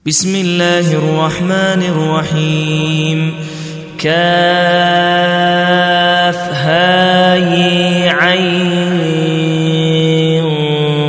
بسم الله الرحمن الرحيم كافها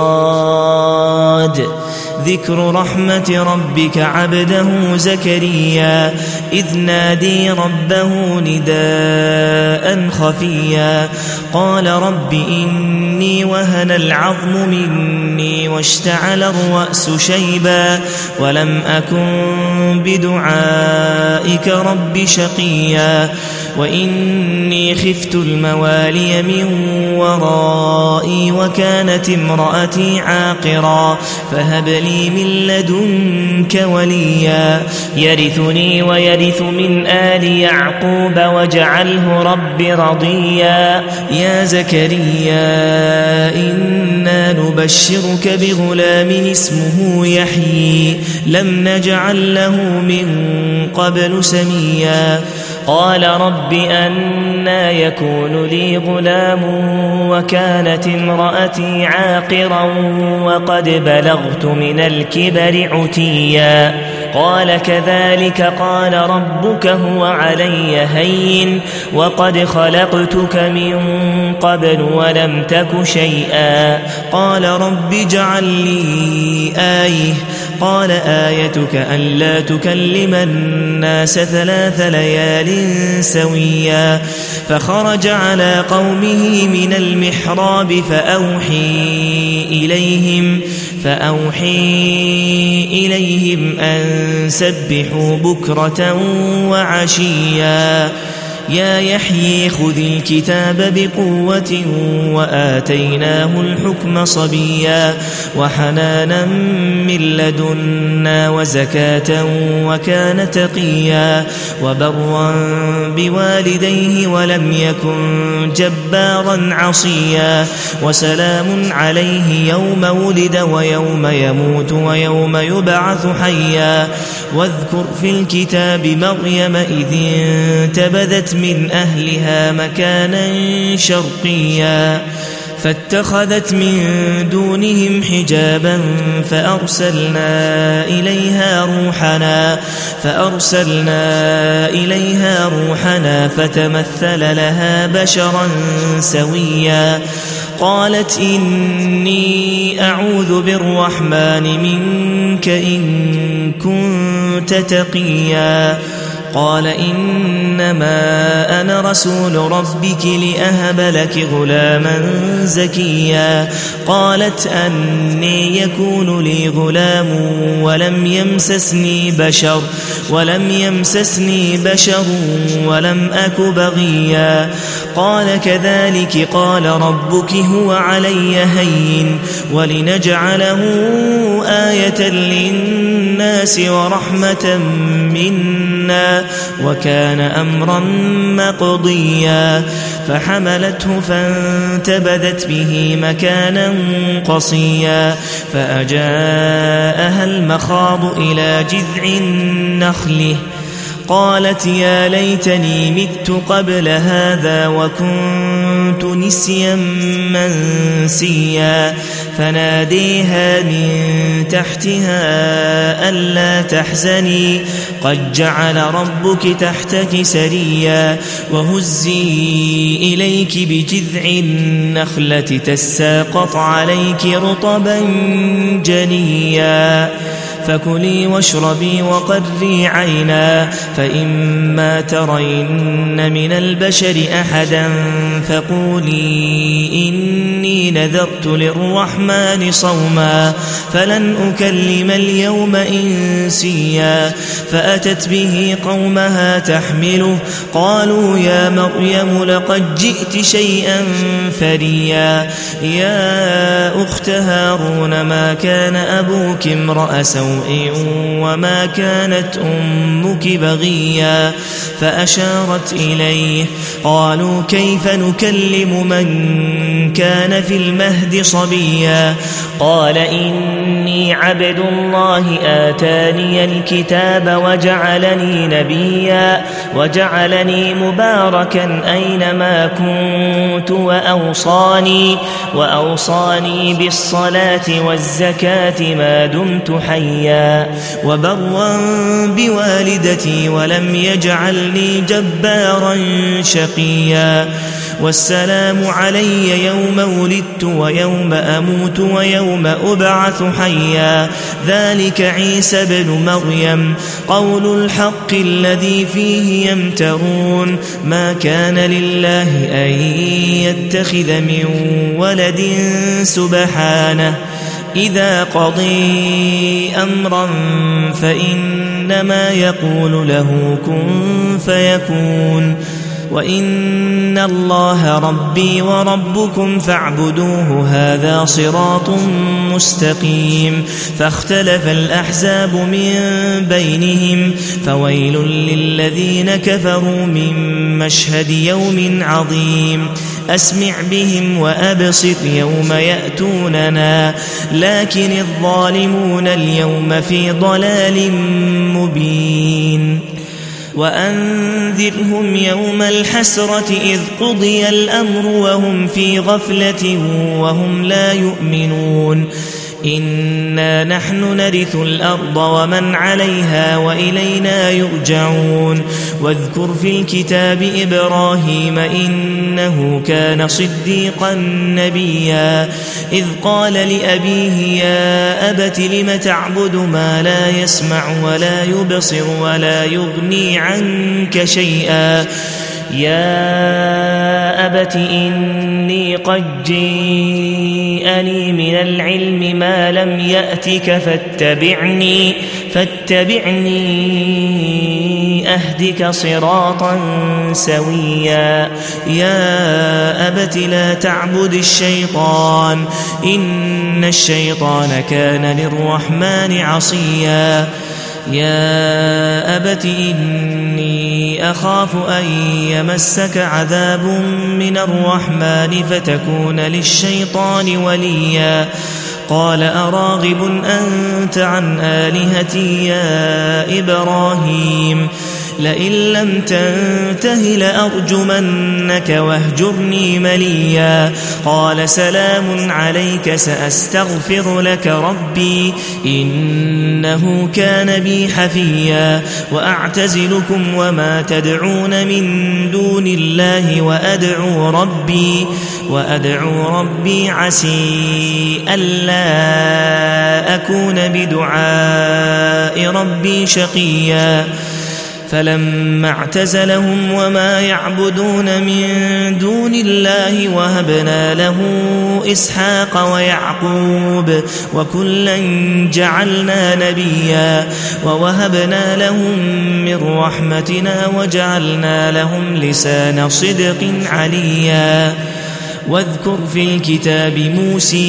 صاد ذكر رحمة ربك عبده زكريا إذ نادي ربه نداء خفيا قال رب إني وهن العظم مني واشتعل الرأس شيبا ولم أكن بدعائك رب شقيا وإني خفت الموالي من ورائي وكانت امرأتي عاقرا فهب لي من لدنك وليا يرثني ويرث من آل يعقوب واجعله رب رضيا يا زكريا إنا نبشرك بغلام اسمه يحيى لم نجعل له من قبل سميا قال رب أنى يكون لي غلام وكانت امرأتي عاقرا وقد بلغت من الكبر عتيا قال كذلك قال ربك هو علي هين وقد خلقتك من قبل ولم تك شيئا قال رب اجعل لي آية قال آيتك ألا تكلم الناس 3 ليال سويا فخرج على قومه من المحراب فأوحي إليهم أن سبحوا بكرة وعشيا يا يحيى خذ الكتاب بقوة وآتيناه الحكم صبيا وحنانا من لدنا وزكاة وكان تقيا وبرا بوالديه ولم يكن جبارا عصيا وسلام عليه يوم ولد ويوم يموت ويوم يبعث حيا واذكر في الكتاب مريم إذ انتبذت من أهلها مكانا شرقيا فاتخذت من دونهم حجابا فأرسلنا إليها روحنا فتمثل لها بشرا سويا قالت إني أعوذ بالرحمن منك إن كنت تقيا قال إنما أنا رسول ربك لأهب لك غلاما زكيا قالت أني يكون لي غلام ولم يمسسني بشر ولم أك بغيا قال كذلك قال ربك هو علي هين ولنجعله آية للناس ورحمة منا وكان أمرا مقضيا فحملته فانتبذت به مكانا قصيا فأجاءها المخاض إلى جذع النخل قالت يا ليتني مت قبل هذا وكنت نسيا منسيا فناديها من تحتها ألا تحزني قد جعل ربك تحتك سريا وهزي إليك بجذع النخلة تساقط عليك رطبا جنيا فكلي واشربي وقري عينا فإما ترين من البشر أحدا فقولي إني نذرت للرحمن صوما فلن أكلم اليوم إنسيا فأتت به قومها تحمله قالوا يا مريم لقد جئت شيئا فريا يا أخت هارون ما كان أبوك امرأ سوء وما كانت أمك بغيا فأشارت إليه قالوا كيف نكلم من كان في المهد صبيا قال إني عبد الله آتاني الكتاب وجعلني نبيا وجعلني مباركا أينما كنت وأوصاني بالصلاة والزكاة ما دمت حيا هديا وبرا بوالدتي ولم يجعلني جبارا شقيا والسلام علي يوم ولدت ويوم أموت ويوم أبعث حيا ذلك عيسى بن مريم قول الحق الذي فيه يمترون ما كان لله أن يتخذ من ولد سبحانه إذا قضي أمرا فإنما يقول له كن فيكون وإن الله ربي وربكم فاعبدوه هذا صراط مستقيم فاختلف الأحزاب من بينهم فويل للذين كفروا من مشهد يوم عظيم أسمع بهم وأبصر يوم يأتوننا لكن الظالمون اليوم في ضلال مبين وأنذرهم يوم الحسرة إذ قضي الأمر وهم في غفلة وهم لا يؤمنون إنا نحن نرث الأرض ومن عليها وإلينا يرجعون واذكر في الكتاب إبراهيم إنه كان صديقا نبيا إذ قال لأبيه يا أبت لم تعبد ما لا يسمع ولا يبصر ولا يغني عنك شيئا يا أبت إني قد جيءني من العلم ما لم يأتك فاتبعني أهدك صراطا سويا يا أبت لا تعبد الشيطان إن الشيطان كان للرحمن عصيا يا أبت إني أخاف أن يمسك عذاب من الرحمن فتكون للشيطان وليا قال أراغب أنت عن آلهتي يا إبراهيم لئن لم تنته لأرجمنك واهجرني مليا قال سلام عليك سأستغفر لك ربي إنه كان بي حفيا وأعتزلكم وما تدعون من دون الله وأدعو ربي عسي ألا أكون بدعاء ربي شقيا فلما اعتزلهم وما يعبدون من دون الله وهبنا له إسحاق ويعقوب وكلا جعلنا نبيا ووهبنا لهم من رحمتنا وجعلنا لهم لسان صدق عليا واذكر في الكتاب موسى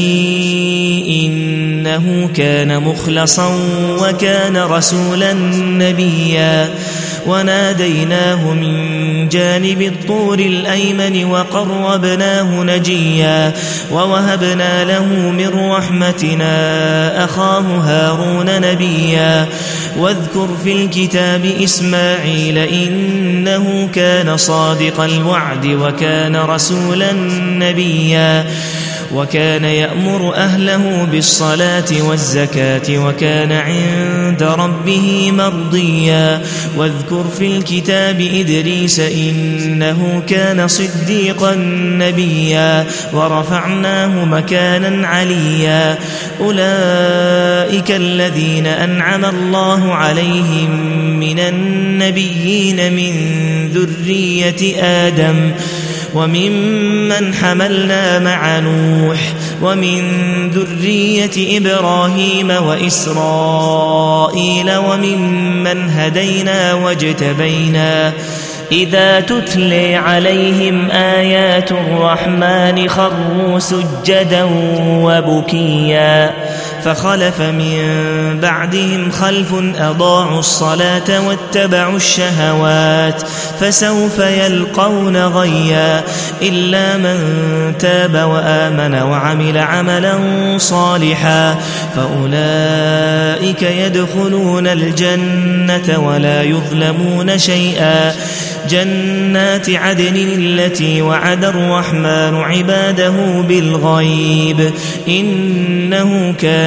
إنه كان مخلصا وكان رسولا نبيا وناديناه من جانب الطور الأيمن وقربناه نجيا ووهبنا له من رحمتنا أخاه هارون نبيا واذكر في الكتاب إسماعيل إنه كان صادق الوعد وكان رسولا نبيا وكان يأمر أهله بالصلاة والزكاة وكان عند ربه مرضيا واذكر في الكتاب إدريس إنه كان صديقا نبيا ورفعناه مكانا عليا أولئك الذين أنعم الله عليهم من النبيين من ذرية آدم وممن حملنا مع نوح ومن ذرية إبراهيم وإسرائيل وممن هدينا واجتبينا إذا تتلي عليهم آيات الرحمن خروا سجدا وبكيا فخلف من بعدهم خلف أضاعوا الصلاة واتبعوا الشهوات فسوف يلقون غيا إلا من تاب وآمن وعمل عملا صالحا فأولئك يدخلون الجنة ولا يظلمون شيئا جنات عدن التي وعد الرحمن عباده بالغيب إنه كان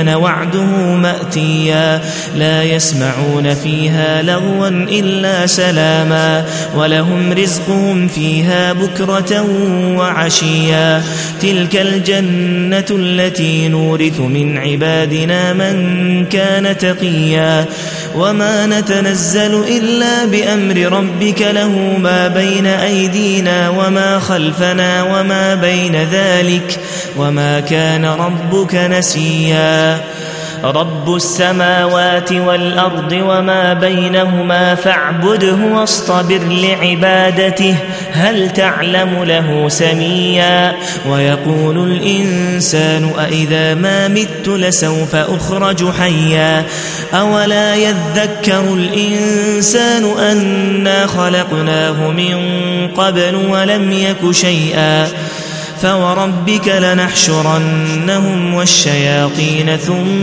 كان وعده مأتيا لا يسمعون فيها لغوا إلا سلاما ولهم رزقهم فيها بكرة وعشيا تلك الجنة التي نورث من عبادنا من كان تقيا وما نتنزل إلا بأمر ربك له ما بين أيدينا وما خلفنا وما بين ذلك وما كان ربك نسيا رب السماوات والأرض وما بينهما فاعبده واصطبر لعبادته هل تعلم له سميا ويقول الإنسان أإذا ما مت لسوف أخرج حيا أولا يذكر الإنسان أنا خلقناه من قبل ولم يك شيئا فوربك لنحشرنهم والشياطين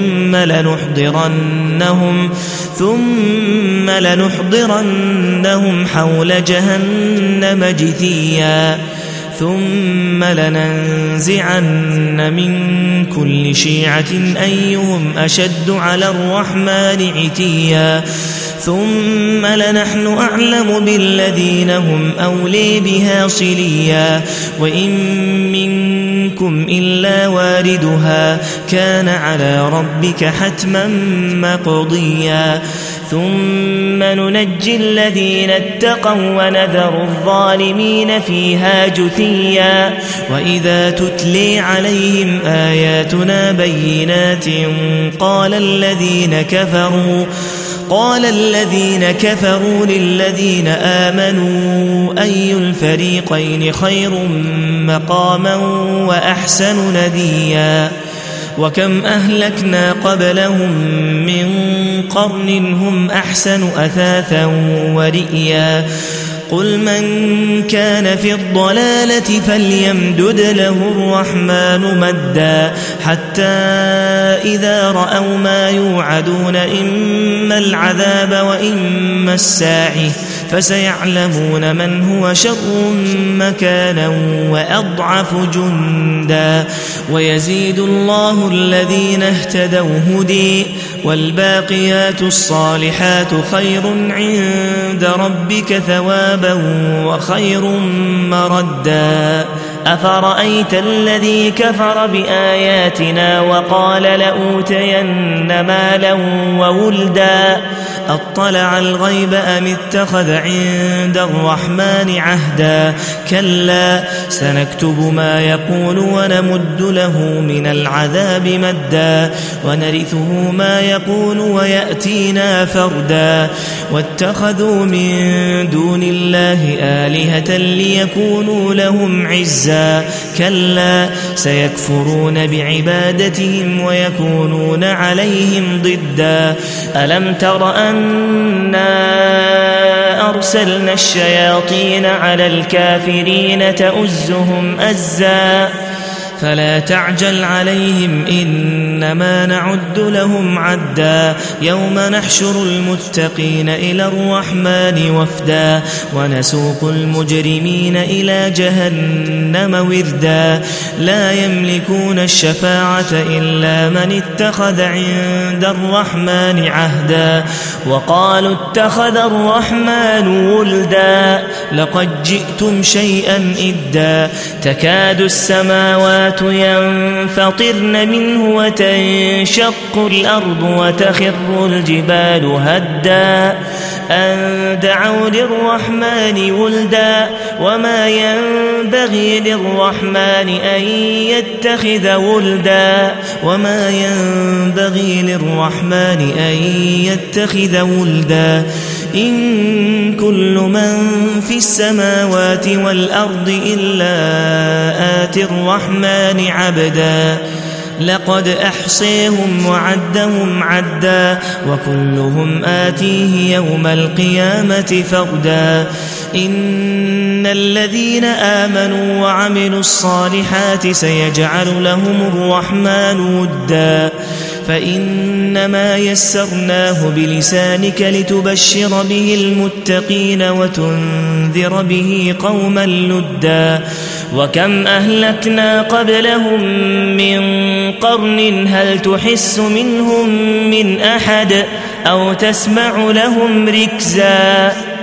ثم لنحضرنهم حول جهنم جثيا ثم لننزعن من كل شيعة أيهم أشد على الرحمن عتيا ثم لنحن أعلم بالذين هم أولي بها صليا وإن منكم إلا واردها كان على ربك حتما مقضيا ثم ننجي الذين اتقوا ونذر الظالمين فيها جثيا وإذا تتلي عليهم آياتنا بينات قال الذين كفروا للذين آمنوا أي الفريقين خير مقاما وأحسن نديا وكم أهلكنا قبلهم من قرن هم أحسن أثاثا ورئيا قل من كان في الضلالة فليمدد له الرحمن مدا حتى إذا رأوا ما يوعدون إما العذاب وإما الساعة فسيعلمون من هو شر مكانا وأضعف جندا ويزيد الله الذين اهتدوا هدي والباقيات الصالحات خير عند ربك ثوابا وخير مردا أفرأيت الذي كفر بآياتنا وقال لأوتين مالا وولدا أطلع الغيب أم اتخذ عند الرحمن عهدا كلا سنكتب ما يقول ونمد له من العذاب مدا ونرثه ما يقول ويأتينا فردا واتخذوا من دون الله آلهة ليكونوا لهم عزا كلا سيكفرون بعبادتهم ويكونون عليهم ضدا ألم تر أنا أرسلنا الشياطين على الكافرين تؤزهم أزا فلا تعجل عليهم إنما نعد لهم عدا يوم نحشر المتقين إلى الرحمن وفدا ونسوق المجرمين إلى جهنم وردا لا يملكون الشفاعة إلا من اتخذ عند الرحمن عهدا وقالوا اتخذ الرحمن ولدا لقد جئتم شيئا إدا تكاد السماوات ينفطرن منه وتنشق الأرض وتخر الجبال هدا أن دعوا للرحمن ولدا وما ينبغي للرحمن أن يتخذ ولدا إن كل من في السماوات والأرض إلا آتي الرحمن عبدا لقد أحصيهم وعدهم عدا وكلهم آتيه يوم القيامة فردا إن الذين آمنوا وعملوا الصالحات سيجعل لهم الرحمن ودا فإنما يسرناه بلسانك لتبشر به المتقين وتنذر به قوما لدا وكم أهلكنا قبلهم من قرن هل تحس منهم من أحد أو تسمع لهم ركزا